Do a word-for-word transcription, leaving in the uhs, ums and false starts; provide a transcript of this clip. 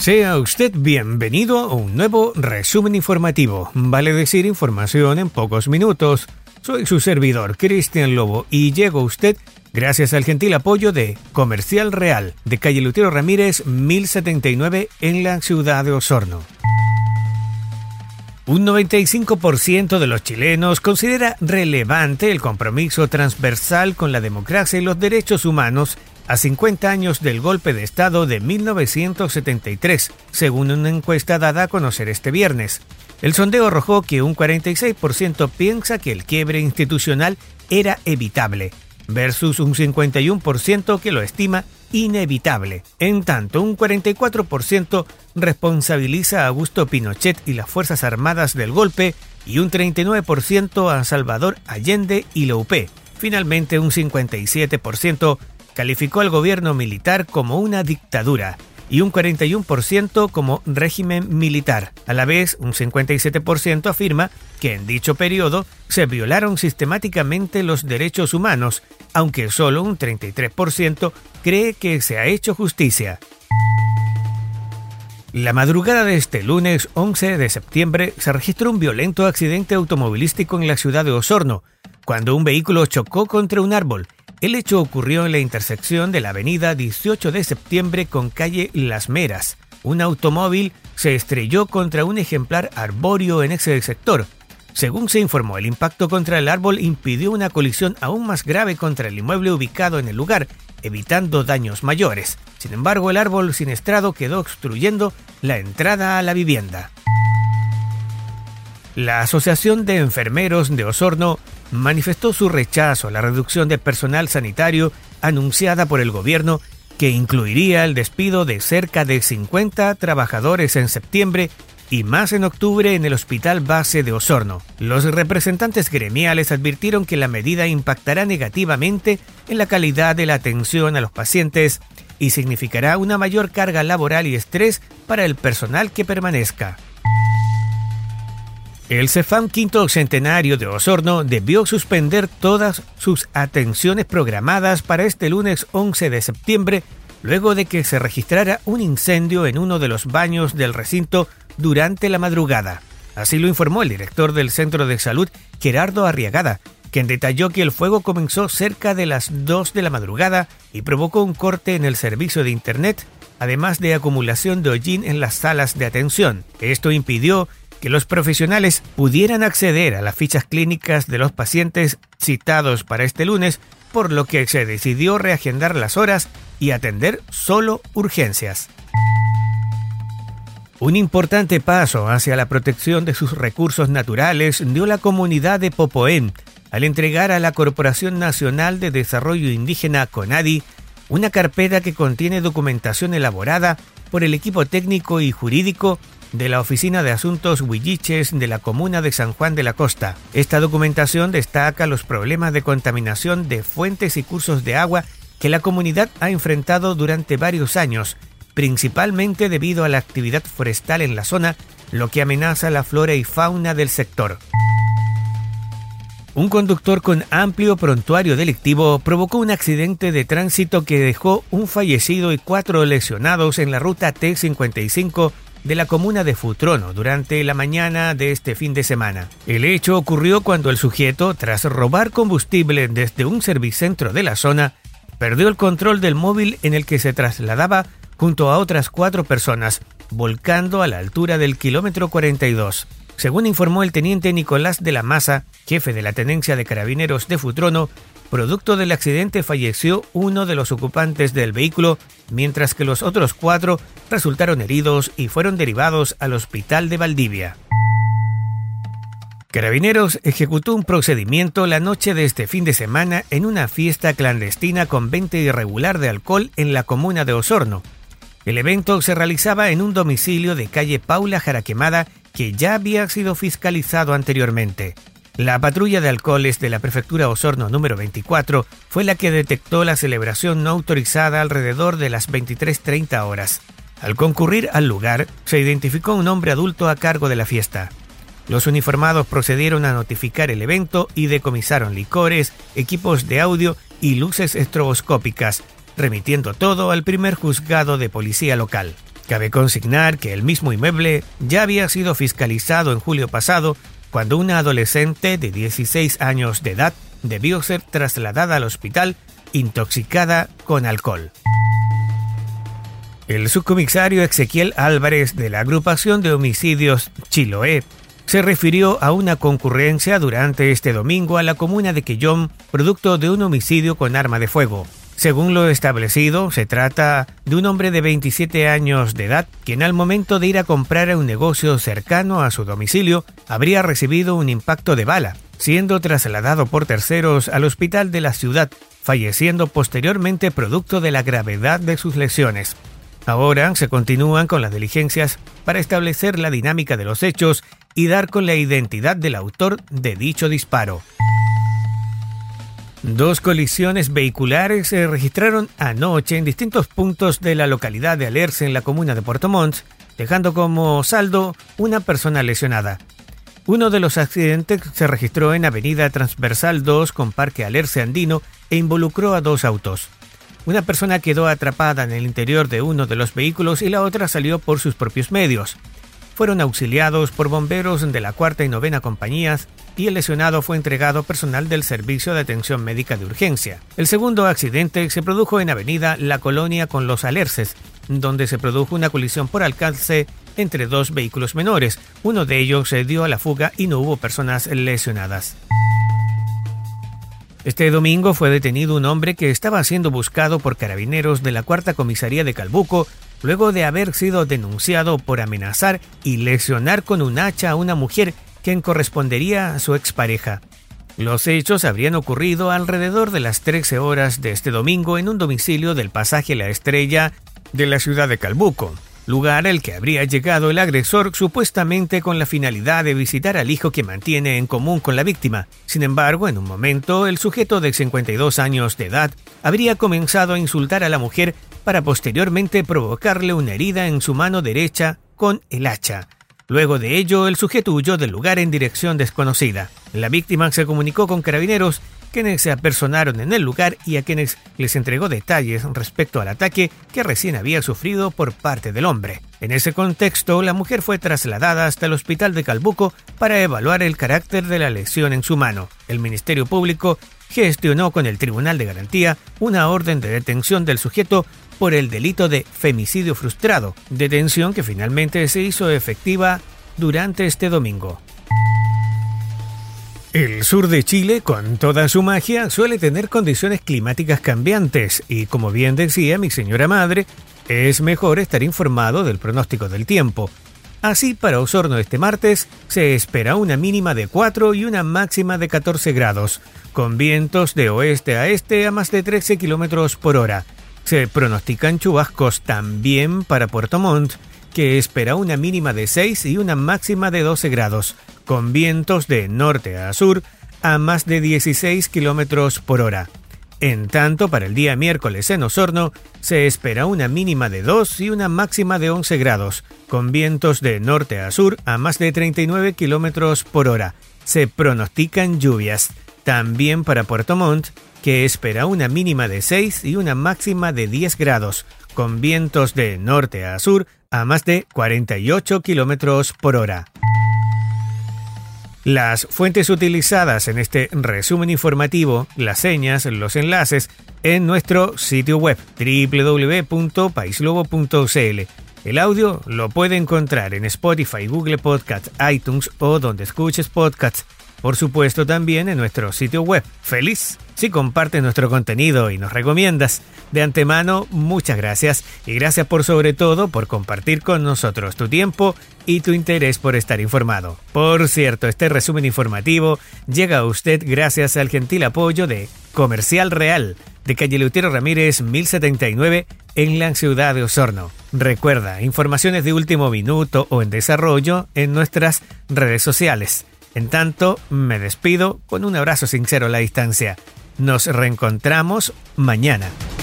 Sea usted bienvenido a un nuevo resumen informativo. Vale decir información en pocos minutos. Soy su servidor, Cristian Lobo, y llego a usted gracias al gentil apoyo de Comercial Real, de calle Lutero Ramírez, mil setenta y nueve, en la ciudad de Osorno. Un noventa y cinco por ciento de los chilenos considera relevante el compromiso transversal con la democracia y los derechos humanos a cincuenta años del golpe de Estado de mil novecientos setenta y tres, según una encuesta dada a conocer este viernes. El sondeo arrojó que un cuarenta y seis por ciento piensa que el quiebre institucional era evitable, versus un cincuenta y uno por ciento que lo estima inevitable. En tanto, un cuarenta y cuatro por ciento responsabiliza a Augusto Pinochet y las Fuerzas Armadas del golpe y un treinta y nueve por ciento a Salvador Allende y la U P. Finalmente, un cincuenta y siete por ciento calificó al gobierno militar como una dictadura y un cuarenta y uno por ciento como régimen militar. A la vez, un cincuenta y siete por ciento afirma que en dicho periodo se violaron sistemáticamente los derechos humanos, aunque solo un treinta y tres por ciento cree que se ha hecho justicia. La madrugada de este lunes once de septiembre se registró un violento accidente automovilístico en la ciudad de Osorno, cuando un vehículo chocó contra un árbol. El hecho ocurrió en la intersección de la avenida dieciocho de septiembre con calle Las Meras. Un automóvil se estrelló contra un ejemplar arbóreo en ese sector. Según se informó, el impacto contra el árbol impidió una colisión aún más grave contra el inmueble ubicado en el lugar, evitando daños mayores. Sin embargo, el árbol siniestrado quedó obstruyendo la entrada a la vivienda. La Asociación de Enfermeros de Osorno manifestó su rechazo a la reducción de personal sanitario anunciada por el gobierno, que incluiría el despido de cerca de cincuenta trabajadores en septiembre y más en octubre en el Hospital Base de Osorno. Los representantes gremiales advirtieron que la medida impactará negativamente en la calidad de la atención a los pacientes y significará una mayor carga laboral y estrés para el personal que permanezca. El Cefam Quinto Centenario de Osorno debió suspender todas sus atenciones programadas para este lunes once de septiembre, luego de que se registrara un incendio en uno de los baños del recinto durante la madrugada. Así lo informó el director del Centro de Salud, Gerardo Arriagada, quien detalló que el fuego comenzó cerca de las dos de la madrugada y provocó un corte en el servicio de internet, además de acumulación de hollín en las salas de atención. Esto impidió que los profesionales pudieran acceder a las fichas clínicas de los pacientes citados para este lunes, por lo que se decidió reagendar las horas y atender solo urgencias. Un importante paso hacia la protección de sus recursos naturales dio la comunidad de Popoén al entregar a la Corporación Nacional de Desarrollo Indígena, CONADI, una carpeta que contiene documentación elaborada por el equipo técnico y jurídico de la Oficina de Asuntos Huilliches de la Comuna de San Juan de la Costa. Esta documentación destaca los problemas de contaminación de fuentes y cursos de agua que la comunidad ha enfrentado durante varios años, principalmente debido a la actividad forestal en la zona, lo que amenaza la flora y fauna del sector. Un conductor con amplio prontuario delictivo provocó un accidente de tránsito que dejó un fallecido y cuatro lesionados en la ruta T cincuenta y cinco de la comuna de Futrono durante la mañana de este fin de semana. El hecho ocurrió cuando el sujeto, tras robar combustible desde un servicentro de la zona, perdió el control del móvil en el que se trasladaba junto a otras cuatro personas, volcando a la altura del kilómetro cuarenta y dos. Según informó el teniente Nicolás de la Maza, jefe de la Tenencia de Carabineros de Futrono, producto del accidente falleció uno de los ocupantes del vehículo, mientras que los otros cuatro resultaron heridos y fueron derivados al hospital de Valdivia. Carabineros ejecutó un procedimiento la noche de este fin de semana en una fiesta clandestina con venta irregular de alcohol en la comuna de Osorno. El evento se realizaba en un domicilio de calle Paula Jaraquemada que ya había sido fiscalizado anteriormente. La patrulla de alcoholes de la prefectura Osorno número veinticuatro fue la que detectó la celebración no autorizada alrededor de las veintitrés treinta horas. Al concurrir al lugar, se identificó un hombre adulto a cargo de la fiesta. Los uniformados procedieron a notificar el evento y decomisaron licores, equipos de audio y luces estroboscópicas, remitiendo todo al primer juzgado de policía local. Cabe consignar que el mismo inmueble ya había sido fiscalizado en julio pasado, cuando una adolescente de dieciséis años de edad debió ser trasladada al hospital intoxicada con alcohol. El subcomisario Ezequiel Álvarez de la agrupación de homicidios Chiloé se refirió a una concurrencia durante este domingo a la comuna de Quellón, producto de un homicidio con arma de fuego. Según lo establecido, se trata de un hombre de veintisiete años de edad, quien al momento de ir a comprar a un negocio cercano a su domicilio, habría recibido un impacto de bala, siendo trasladado por terceros al hospital de la ciudad, falleciendo posteriormente producto de la gravedad de sus lesiones. Ahora se continúan con las diligencias para establecer la dinámica de los hechos y dar con la identidad del autor de dicho disparo. Dos colisiones vehiculares se registraron anoche en distintos puntos de la localidad de Alerce, en la comuna de Puerto Montt, dejando como saldo una persona lesionada. Uno de los accidentes se registró en Avenida Transversal dos con Parque Alerce Andino e involucró a dos autos. Una persona quedó atrapada en el interior de uno de los vehículos y la otra salió por sus propios medios. Fueron auxiliados por bomberos de la cuarta y novena compañías y el lesionado fue entregado a personal del Servicio de Atención Médica de Urgencia. El segundo accidente se produjo en Avenida La Colonia con Los Alerces, donde se produjo una colisión por alcance entre dos vehículos menores. Uno de ellos se dio a la fuga y no hubo personas lesionadas. Este domingo fue detenido un hombre que estaba siendo buscado por carabineros de la cuarta comisaría de Calbuco, luego de haber sido denunciado por amenazar y lesionar con un hacha a una mujer quien correspondería a su expareja. Los hechos habrían ocurrido alrededor de las trece horas de este domingo en un domicilio del pasaje La Estrella de la ciudad de Calbuco, lugar al que habría llegado el agresor supuestamente con la finalidad de visitar al hijo que mantiene en común con la víctima. Sin embargo, en un momento, el sujeto de cincuenta y dos años de edad habría comenzado a insultar a la mujer para posteriormente provocarle una herida en su mano derecha con el hacha. Luego de ello, el sujeto huyó del lugar en dirección desconocida. La víctima se comunicó con carabineros, quienes se apersonaron en el lugar y a quienes les entregó detalles respecto al ataque que recién había sufrido por parte del hombre. En ese contexto, la mujer fue trasladada hasta el hospital de Calbuco para evaluar el carácter de la lesión en su mano. El Ministerio Público gestionó con el Tribunal de Garantía una orden de detención del sujeto por el delito de femicidio frustrado, detención que finalmente se hizo efectiva durante este domingo. El sur de Chile, con toda su magia, suele tener condiciones climáticas cambiantes y, como bien decía mi señora madre, es mejor estar informado del pronóstico del tiempo. Así, para Osorno este martes se espera una mínima de cuatro y una máxima de catorce grados, con vientos de oeste a este a más de trece kilómetros por hora. Se pronostican chubascos también para Puerto Montt, que espera una mínima de seis y una máxima de doce grados, con vientos de norte a sur a más de dieciséis kilómetros por hora. En tanto, para el día miércoles en Osorno se espera una mínima de dos y una máxima de once grados, con vientos de norte a sur a más de treinta y nueve kilómetros por hora. Se pronostican lluvias. También para Puerto Montt, que espera una mínima de seis y una máxima de diez grados, con vientos de norte a sur a más de cuarenta y ocho kilómetros por hora. Las fuentes utilizadas en este resumen informativo, las señas, los enlaces, en nuestro sitio web doble u doble u doble u punto país lobo punto c l. El audio lo puede encontrar en Spotify, Google Podcasts, iTunes o donde escuches podcasts. Por supuesto, también en nuestro sitio web. ¡Feliz! Si compartes nuestro contenido y nos recomiendas. De antemano, muchas gracias y gracias por sobre todo por compartir con nosotros tu tiempo y tu interés por estar informado. Por cierto, este resumen informativo llega a usted gracias al gentil apoyo de Comercial Real, de calle Lutero Ramírez mil setenta y nueve en la ciudad de Osorno. Recuerda, informaciones de último minuto o en desarrollo en nuestras redes sociales. En tanto, me despido con un abrazo sincero a la distancia. Nos reencontramos mañana.